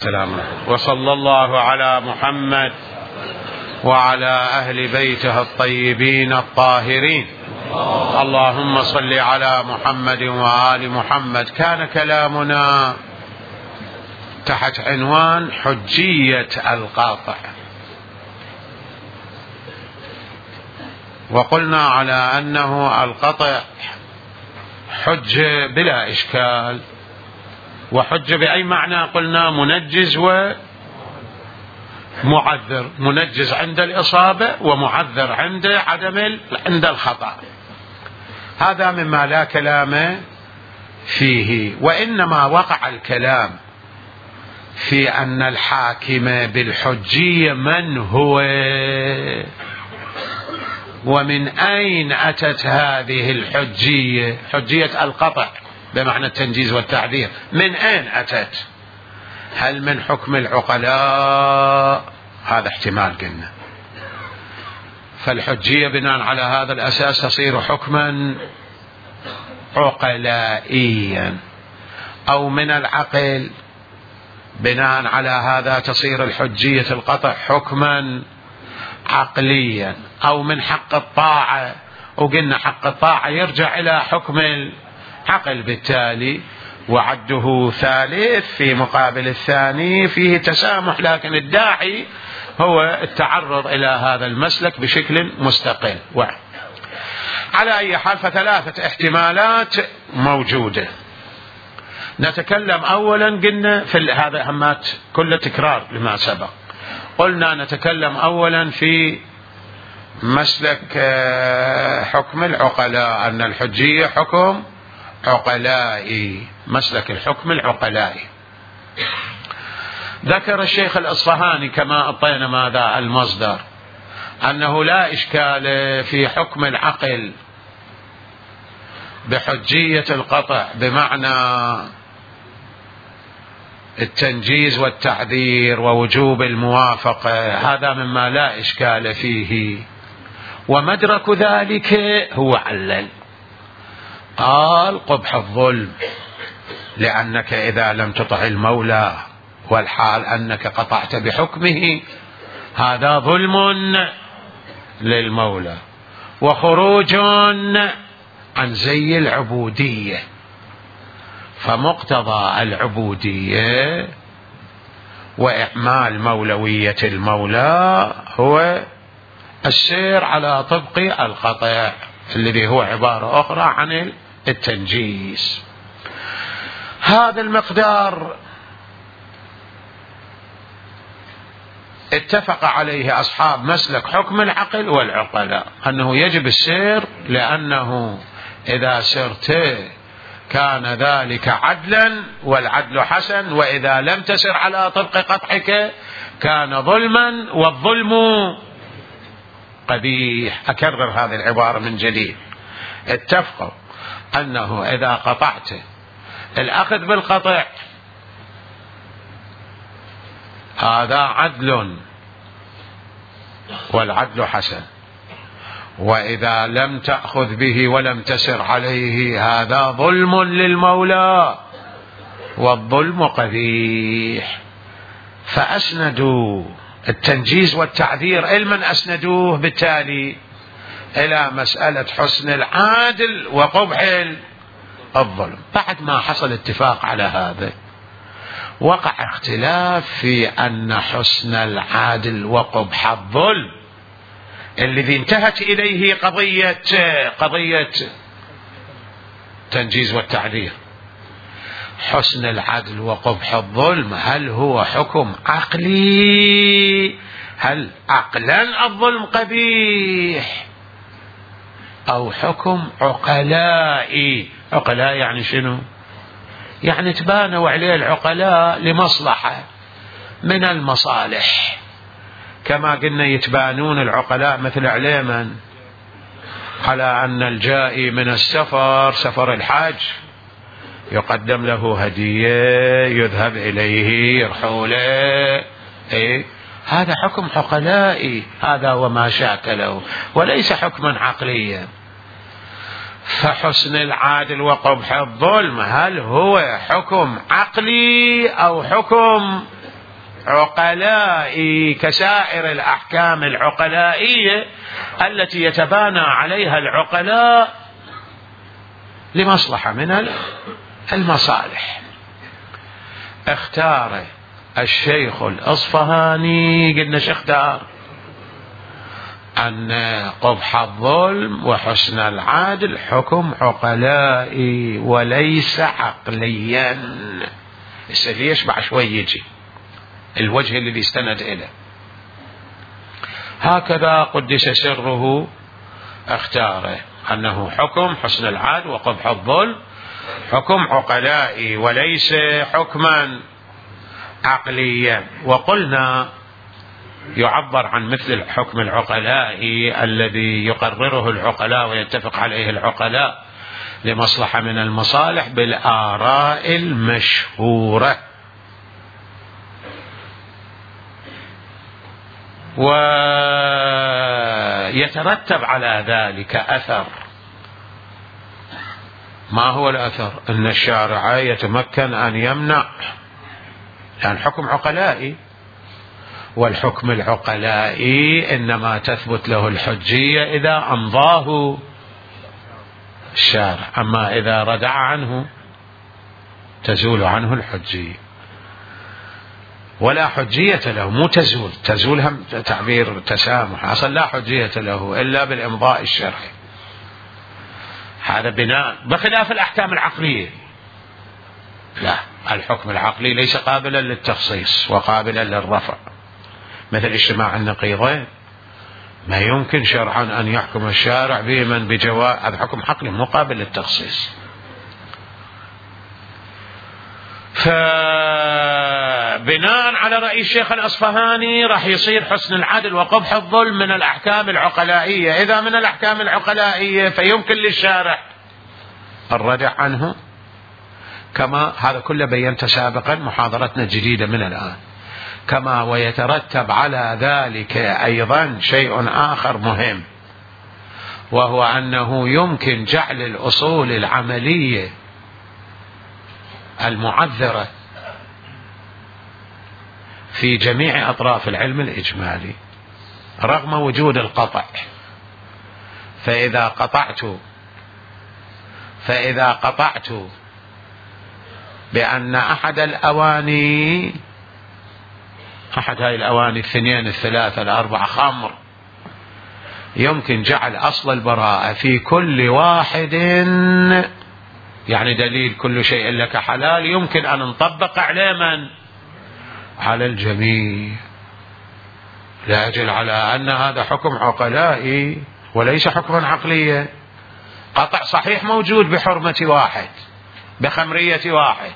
سلام. وصلى الله على محمد وعلى أهل بيته الطيبين الطاهرين. اللهم صل على محمد وآل محمد. كان كلامنا تحت عنوان حجية القاطع، وقلنا على أنه القطع حجة بلا إشكال، وحجة بأي معنى؟ قلنا منجز ومعذر، منجز عند الإصابة ومعذر عند الخطأ. هذا مما لا كلام فيه، وإنما وقع الكلام في أن الحاكم بالحجية من هو، ومن أين أتت هذه الحجية، حجية القطع بمعنى التنجيز والتعذير، من أين أتت؟ هل من حكم العقلاء؟ هذا احتمال قلنا، فالحجية بناء على هذا الأساس تصير حكما عقلائيا، أو من العقل بناء على هذا تصير الحجية القطع حكما عقليا، أو من حق الطاعة، وقلنا حق الطاعة يرجع إلى حكم العقل، بالتالي وعده ثالث في مقابل الثاني فيه تسامح، لكن الداعي هو التعرض إلى هذا المسلك بشكل مستقل. على أي حال فثلاثة احتمالات موجودة. نتكلم أولا، قلنا في هذا همات كل تكرار لما سبق، قلنا نتكلم أولا في مسلك حكم العقلاء، أن الحجية حكم عقلائي، مسلك الحكم العقلائي. ذكر الشيخ الأصفهاني كما أعطينا ماذا المصدر، أنه لا إشكال في حكم العقل بحجية القطع بمعنى التنجيز والتعذير ووجوب الموافقة، هذا مما لا إشكال فيه، ومدرك ذلك هو علل، قال قبح الظلم، لأنك إذا لم تطع المولى والحال أنك قطعت بحكمه هذا ظلم للمولى وخروج عن زي العبودية، فمقتضى العبودية وإعمال مولوية المولى هو السير على طبق القطع الذي هو عبارة أخرى عن التنجيز. هذا المقدار اتفق عليه أصحاب مسلك حكم العقل والعقلاء، أنه يجب السير، لأنه إذا سرت كان ذلك عدلا والعدل حسن، وإذا لم تسر على طبق قطعك كان ظلما والظلم قبيح. أكرر هذه العبارة من جديد، اتفقوا أنه إذا قطعت الأخذ بالقطع هذا عدل والعدل حسن، وإذا لم تأخذ به ولم تسر عليه هذا ظلم للمولى والظلم قبيح. فأسندوا التنجيز والتعذير المن أسندوه بالتالي إلى مسألة حسن العادل وقبح الظلم. بعد ما حصل اتفاق على هذا وقع اختلاف في أن حسن العادل وقبح الظلم الذي انتهت إليه قضية تنجيز والتعذير، حسن العدل وقبح الظلم هل هو حكم عقلي؟ هل عقلا الظلم قبيح، أو حكم عقلائي؟ عقلاء يعني شنو؟ يعني تبانوا عليه العقلاء لمصلحة من المصالح، كما قلنا يتبانون العقلاء مثل عليمن على أن الجائي من السفر، سفر الحج، يقدم له هدية يذهب إليه يرحوله، هذا حكم عقلائي، هذا وما شاكله، وليس حكما عقليا. فحسن العادل وقبح الظلم هل هو حكم عقلي أو حكم عقلائي كسائر الأحكام العقلائية التي يتبانى عليها العقلاء لمصلحة من المصالح. اختار الشيخ الأصفهاني، قلنا شو اختار؟ أن قبح الظلم وحسن العدل حكم عقلائي وليس عقليا. اللي يشبع شوي يجي الوجه اللي يستند إليه. هكذا قدس سره اختاره أنه حكم حسن العدل وقبح الظلم حكم عقلائي وليس حكما عقليا. وقلنا يعبر عن مثل الحكم العقلائي الذي يقرره العقلاء ويتفق عليه العقلاء لمصلحة من المصالح بالآراء المشهورة، ويترتب على ذلك أثر. ما هو الأثر؟ أن الشارع يتمكن أن يمنع، يعني حكم عقلائي، والحكم العقلائي إنما تثبت له الحجية إذا أمضاه الشارع، أما إذا ردع عنه تزول عنه الحجية، ولا حجية له، مو تزول هم تعبير تسامح، أصلا لا حجية له إلا بالإمضاء الشرعي. هذا بناء، بخلاف الأحكام العقلية لا، الحكم العقلي ليس قابلا للتخصيص وقابلا للرفع، مثل اجتماع النقيضين ما يمكن شرعا أن يحكم الشارع بمن بجواز، هذا حكم عقلي مقابل للتخصيص. فبناء على رأي الشيخ الأصفهاني راح يصير حسن العدل وقبح الظلم من الأحكام العقلائية. إذا من الأحكام العقلائية فيمكن للشارع الردع عنه، كما هذا كله بينت سابقا، محاضرتنا الجديدة من الآن. كما ويترتب على ذلك أيضا شيء آخر مهم، وهو أنه يمكن جعل الأصول العملية المعذرة في جميع أطراف العلم الإجمالي رغم وجود القطع. فإذا قطعت بأن أحد هاي الأواني الاثنين الثلاثة الأربعة خمر، يمكن جعل أصل البراءة في كل واحد، يعني دليل كل شيء لك حلال، يمكن أن نطبق عليه من؟ على الجميع، لاجل على أن هذا حكم عقلائي وليس حكما عقليا. قطع صحيح موجود بحرمة واحد، بخمرية واحد،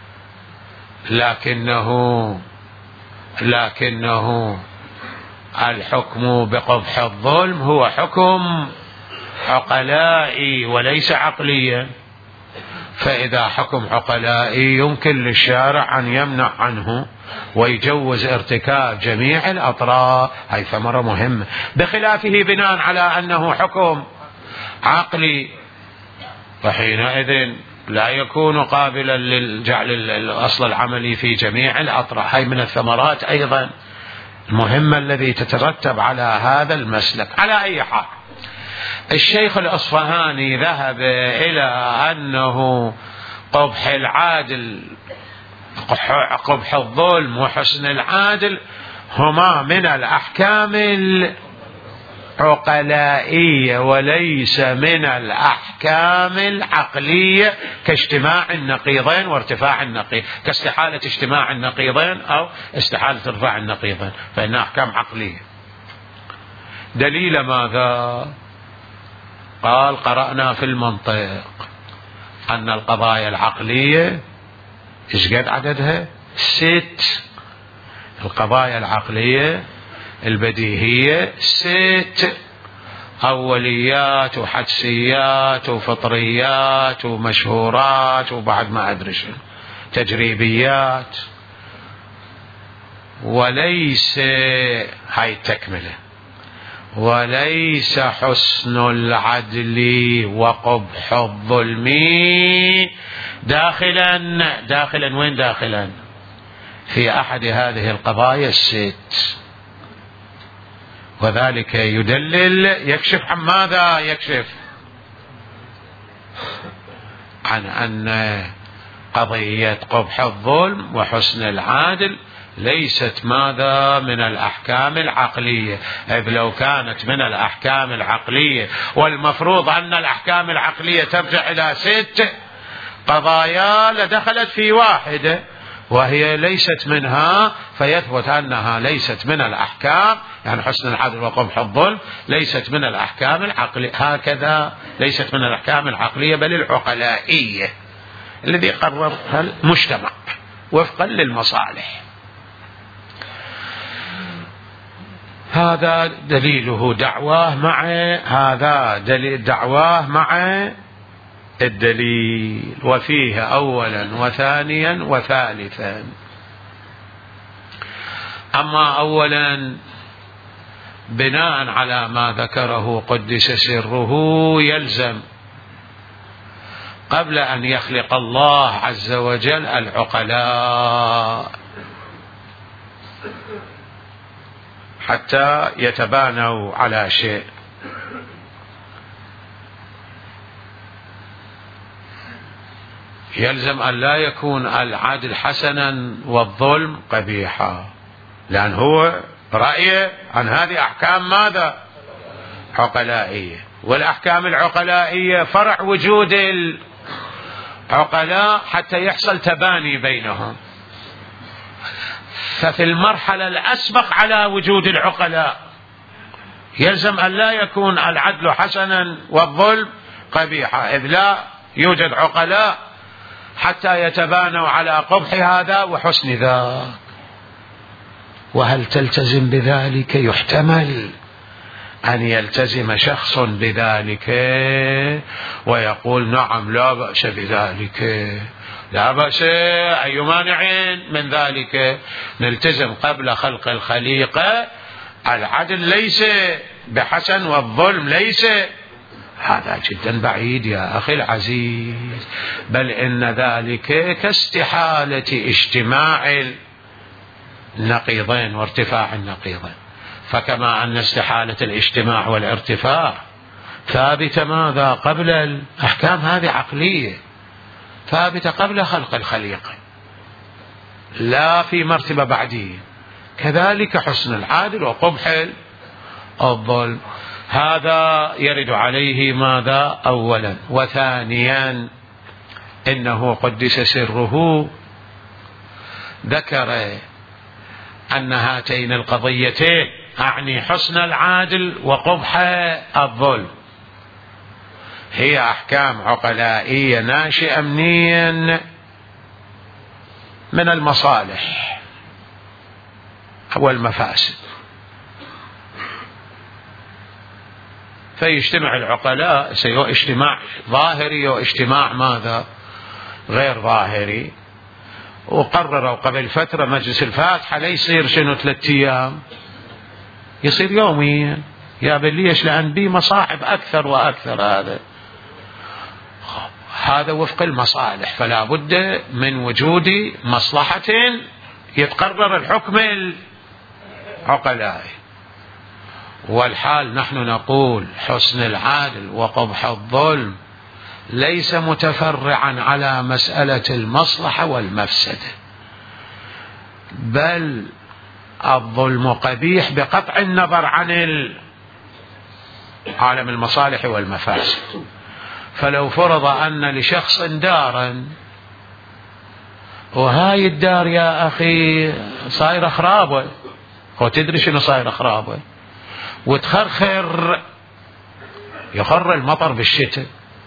لكنه الحكم بقبح الظلم هو حكم عقلائي وليس عقليا. فإذا حكم عقلائي يمكن للشارع أن يمنع عنه ويجوز ارتكاب جميع الأطراف، هاي ثمرة مهمة. بخلافه بناء على أنه حكم عقلي، فحينئذ لا يكون قابلا للجعل الأصل العملي في جميع الأطراف. هاي من الثمرات أيضا المهمة الذي تترتب على هذا المسلك. على أي حال، الشيخ الأصفهاني ذهب إلى أنه قبح العادل، قبح الظلم وحسن العادل هما من الأحكام العقلائية وليس من الأحكام العقلية، كاجتماع النقيضين وارتفاع النقيض، كاستحالة اجتماع النقيضين أو استحالة ارتفاع النقيضين، فإنها أحكام عقلية. دليل ماذا؟ قال: قرأنا في المنطق أن القضايا العقلية إيش قد عددها؟ 6. القضايا العقلية البديهية 6: أوليات وحدسيات وفطريات ومشهورات وبعد ما أدري شنو تجريبيات. وليس، هاي التكملة، وليس حسن العدل وقبح الظلم داخلا وين داخلا؟ في أحد هذه القضايا الست، وذلك يدلل يكشف عن ماذا؟ يكشف عن أن قضية قبح الظلم وحسن العادل ليست ماذا؟ من الأحكام العقلية. إذ لو كانت من الأحكام العقلية، والمفروض أن الأحكام العقلية ترجع إلى 6 قضايا، لدخلت في واحدة وهي ليست منها، فيثبت أنها ليست من الأحكام، يعني حسن العدل وقبح الظلم ليست من الأحكام العقلية، هكذا ليست من الأحكام العقلية بل العقلائية الذي قررها المجتمع وفقا للمصالح. هذا دليله دعواه مع هذا دعواه مع الدليل، وفيه أولا وثانيا وثالثا. أما أولا بناء على ما ذكره قدس سره، يلزم قبل أن يخلق الله عز وجل العقلاء حتى يتبانوا على شيء. يلزم أن لا يكون العدل حسنا والظلم قبيحا، لأن هو رأيه عن هذه أحكام ماذا؟ عقلائية، والأحكام العقلائية فرع وجود العقلاء حتى يحصل تباني بينهم. ففي المرحلة الأسبق على وجود العقلاء يلزم أن لا يكون العدل حسنا والظلم قبيحا، إذ لا يوجد عقلاء حتى يتبانوا على قبح هذا وحسن ذاك. وهل تلتزم بذلك؟ يحتمل أن يلتزم شخص بذلك ويقول نعم لا بأس بذلك، لا بأس، أي مانع من ذلك؟ نلتزم قبل خلق الخليقة العدل ليس بحسن والظلم ليس. هذا جدا بعيد يا أخي العزيز، بل إن ذلك كاستحالة اجتماع النقيضين وارتفاع النقيضين. فكما أن استحالة الاجتماع والارتفاع ثابتة ماذا؟ قبل الأحكام هذه عقلية ثابتة قبل خلق الخليقة، لا في مرتبة بعدية. كذلك حسن العادل وقبح الظلم، هذا يرد عليه ماذا؟ أولا. وثانيا إنه قدس سره ذكر أن هاتين القضيتين، أعني حسن العادل وقبح الظلم، هي أحكام عقلائية ناشئة منين؟ من المصالح والمفاسد. فيجتمع العقلاء، سيو اجتماع ظاهري واجتماع ماذا؟ غير ظاهري. وقرروا قبل فترة مجلس الفاتحة لا يصير شنو 3 أيام، يصير يوميا. يا بليش؟ لأن بي مصاعب أكثر وأكثر. هذا وفق المصالح، فلا بد من وجود مصلحة يتقرر الحكم العقلائي. والحال نحن نقول حسن العادل وقبح الظلم ليس متفرعا على مسألة المصلحة والمفسدة، بل الظلم قبيح بقطع النظر عن عالم المصالح والمفاسد. فلو فرض أن لشخص دارا، وهاي الدار يا أخي صايرة خرابة، وتدري شنو صايرة خرابة، وتخرخر، يخر المطر بالشتاء،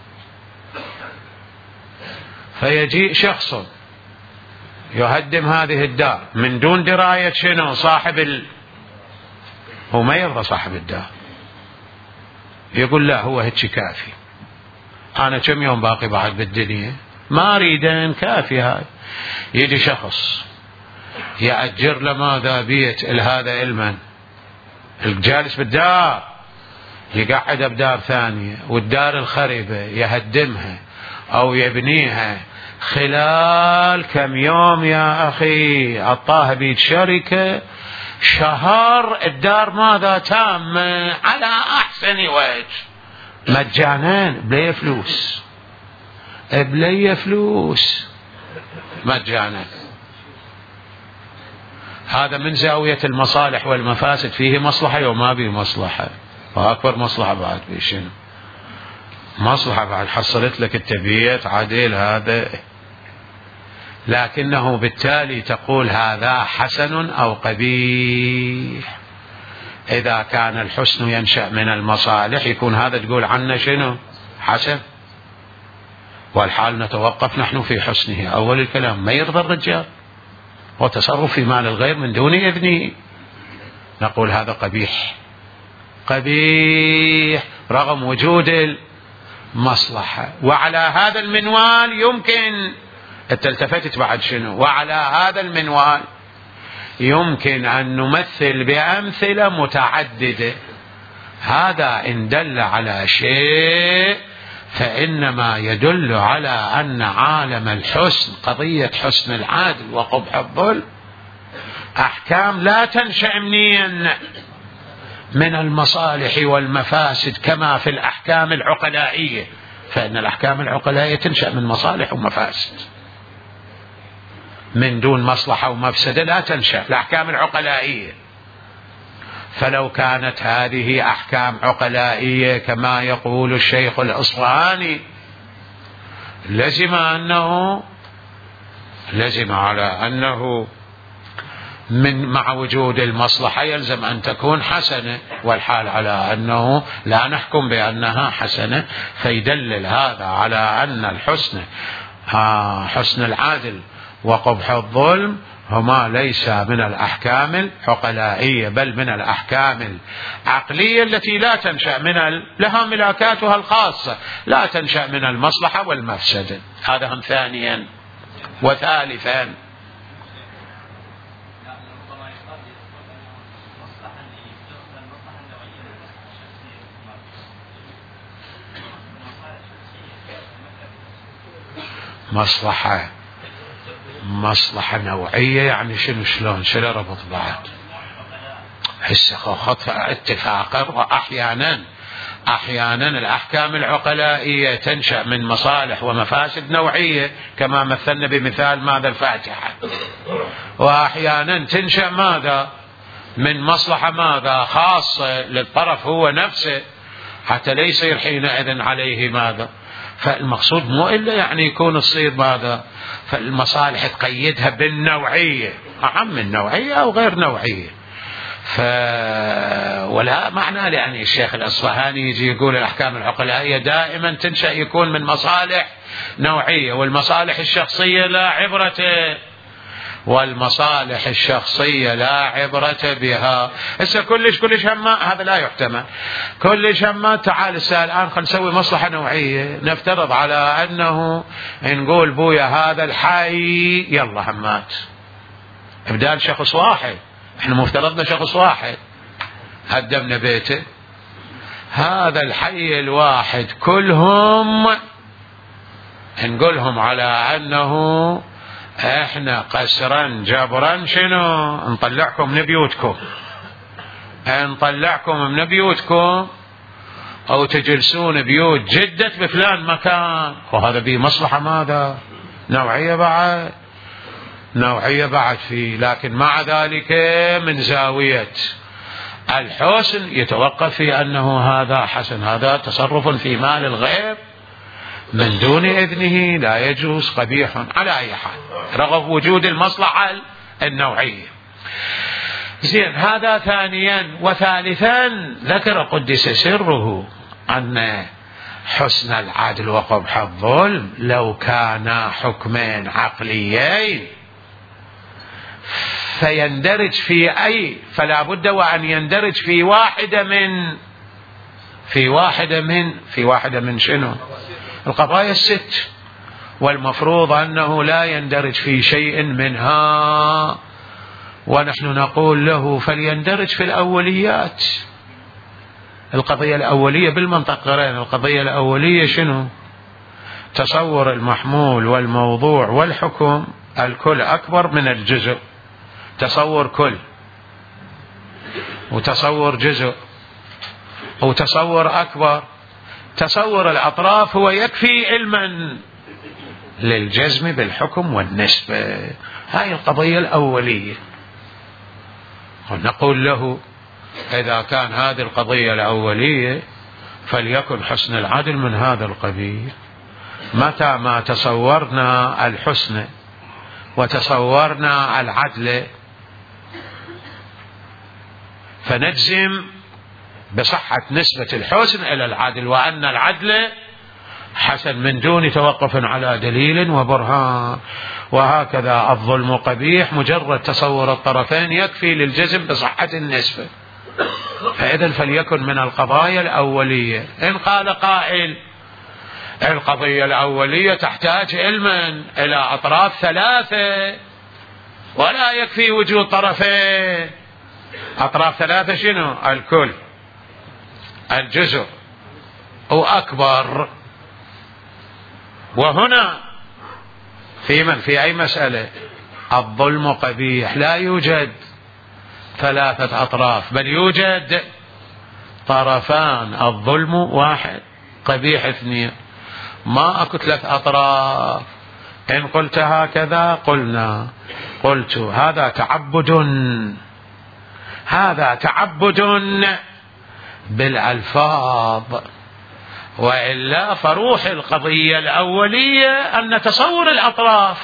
فيجيء شخص يهدم هذه الدار من دون دراية شنو صاحب هو ما يرضى صاحب الدار، يقول لا هو هيك كافي، أنا كم يوم باقي بعد بالدنيا، ما أريدين، كافي. هاي يجي شخص يأجر لماذا بيت هذا المن الجالس بالدار، يقعد بدار ثانية، والدار الخربة يهدمها أو يبنيها خلال كم يوم يا أخي عطاها بيد شركة، شهر الدار ماذا تام على أحسن وجه مجانا بلي فلوس، بلي فلوس مجانا. هذا من زاوية المصالح والمفاسد، فيه مصلحة وما به مصلحة، وأكبر مصلحة بعد بشنو؟ مصلحة بعد حصلت لك التبيت عديل هذا، لكنه بالتالي تقول هذا حسن أو قبيح. إذا كان الحسن ينشأ من المصالح يكون هذا تقول عنه شنو؟ حسن. والحال نتوقف نحن في حسنه. أول الكلام ما يرضى الرجال وتصرف في مال الغير من دون إذنه، نقول هذا قبيح، قبيح رغم وجود المصلحة. وعلى هذا المنوال يمكن التلتفتت بعد شنو؟ وعلى هذا المنوال يمكن أن نمثل بأمثلة متعددة. هذا إن دل على شيء فإنما يدل على أن عالم الحسن، قضية حسن العادل وقبح الظلم، أحكام لا تنشأ منين؟ من المصالح والمفاسد كما في الأحكام العقلائية، فإن الأحكام العقلائية تنشأ من مصالح ومفاسد، من دون مصلحة ومفسدة لا تنشأ الأحكام العقلائية. فلو كانت هذه أحكام عقلائية كما يقول الشيخ الأصفهاني لزم على أنه مع وجود المصلحة يلزم أن تكون حسنة، والحال على أنه لا نحكم بأنها حسنة، فيدلل هذا على أن الحسن حسن العادل وقبح الظلم هما ليس من الأحكام العقلائية بل من الأحكام العقلية التي لا تنشأ لها ملاكاتها الخاصة، لا تنشأ من المصلحة والمفسدة. هذا هم ثانيا. وثالثا مصلحة نوعية، يعني شلون ربط بعد هسه خط اتفاقا. وأحيانا الأحكام العقلائية تنشأ من مصالح ومفاسد نوعية كما مثلنا بمثال ماذا الفاتحة، وأحيانا تنشأ ماذا من مصلحة ماذا خاصة للطرف هو نفسه حتى لا يصير حينئذ عليه ماذا. فالمقصود مو إلا يعني يكون الصير ماذا، فالمصالح تقيدها بالنوعية، أعم النوعية أو غير نوعية. ولا معنى يعني الشيخ الأصفهاني يجي يقول الأحكام العقلائية دائما تنشأ يكون من مصالح نوعية، والمصالح الشخصية لا عبرة والمصالح الشخصية لا عبرة بها. هسه كلش هما هذا لا يحتمل. كلش هما تعال السؤال الآن خلينا نسوي مصلحة نوعية، نفترض على أنه نقول بويا هذا الحي يلا همات بدال شخص واحد، احنا مفترضنا شخص واحد هدمنا بيته، هذا الحي الواحد كلهم نقولهم على أنه احنا قسرا جبرا شنو نطلعكم من بيوتكم او تجلسون بيوت جدة بفلان مكان، وهذا به مصلحة ماذا نوعية بعد فيه. لكن مع ذلك من زاوية الحسن يتوقف في أنه هذا حسن، هذا تصرف في مال الغير من دون إذنه لا يجوز، قبيح على أي حال رغم وجود المصلحة النوعية. زين، هذا ثانيا. وثالثا ذكر قدس سره أن حسن العدل وقبح الظلم لو كانا حكمين عقليين فيندرج فلا بد وأن يندرج في واحدة من شنو القضايا الست، والمفروض أنه لا يندرج في شيء منها، ونحن نقول له فليندرج في الأوليات. القضية الأولية بالمنطق غيرين. القضية الأولية شنو؟ تصور المحمول والموضوع والحكم الكل أكبر من الجزء، تصور كل وتصور جزء وتصور أكبر. تصور الأطراف هو يكفي علما للجزم بالحكم والنسبة. هاي القضية الأولية. ونقول له إذا كان هذه القضية الأولية فليكن حسن العدل من هذا القبيل. متى ما تصورنا الحسن وتصورنا العدل فنجزم بصحة نسبة الحسن إلى العدل، وأن العدل حسن من دون توقف على دليل وبرهان. وهكذا الظلم قبيح، مجرد تصور الطرفين يكفي للجزم بصحة النسبة. فإذا فليكن من القضايا الأولية. إن قال قائل القضية الأولية تحتاج علما إلى أطراف ثلاثة ولا يكفي وجود طرفين. أطراف ثلاثة شنو؟ الكل، الجزء وأكبر. وهنا في أي مسألة الظلم قبيح لا يوجد ثلاثة أطراف، بل يوجد طرفان. الظلم واحد، قبيح اثنين. ما أكو ثلاث أطراف. إن قلت هكذا قلنا، قلت هذا تعبد بالألفاظ، وإلا فروح القضية الأولية أن تصور الأطراف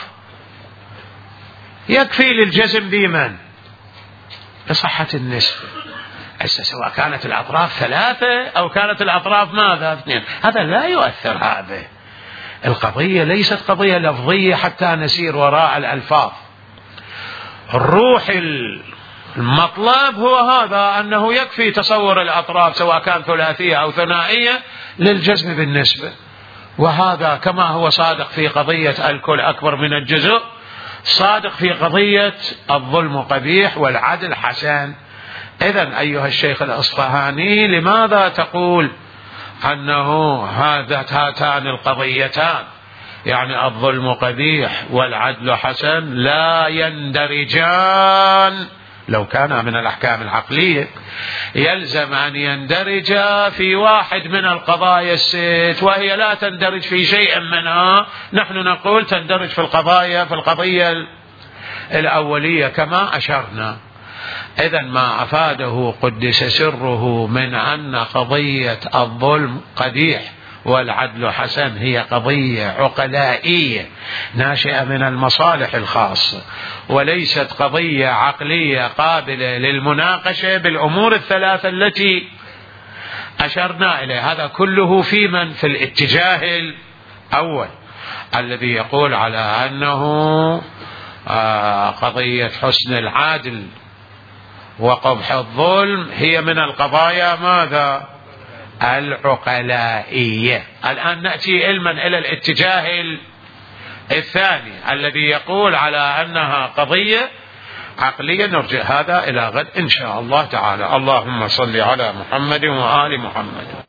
يكفي للجزم بمن؟ بصحة النسبة. سواء كانت الأطراف ثلاثة أو كانت الأطراف ماذا؟ اثنين. هذا لا يؤثر. هذا القضية ليست قضية لفظية حتى نسير وراء الألفاظ. الروح المطلب هو هذا، أنه يكفي تصور الأطراف سواء كان ثلاثية أو ثنائية للجزم بالنسبة. وهذا كما هو صادق في قضية الكل أكبر من الجزء، صادق في قضية الظلم قبيح والعدل حسن. إذن أيها الشيخ الأصفهاني، لماذا تقول أنه هاتان القضيتان يعني الظلم قبيح والعدل حسن لا يندرجان؟ لو كان من الأحكام العقلية يلزم أن يندرج في واحد من القضايا الست، وهي لا تندرج في شيء منها. نحن نقول تندرج في القضية الأولية كما أشرنا. إذن ما أفاده قدس سره من أن قضية الظلم قبيح والعدل حسن هي قضية عقلائية ناشئة من المصالح الخاصة، وليست قضية عقلية قابلة للمناقشة بالأمور الثلاثة التي أشرنا إليه. هذا كله في الاتجاه الأول الذي يقول على أنه قضية حسن العدل وقبح الظلم هي من القضايا ماذا؟ العقلائية. الآن نأتي علما إلى الاتجاه الثاني الذي يقول على أنها قضية عقلية. نرجع هذا إلى غد إن شاء الله تعالى. اللهم صل على محمد وآل محمد.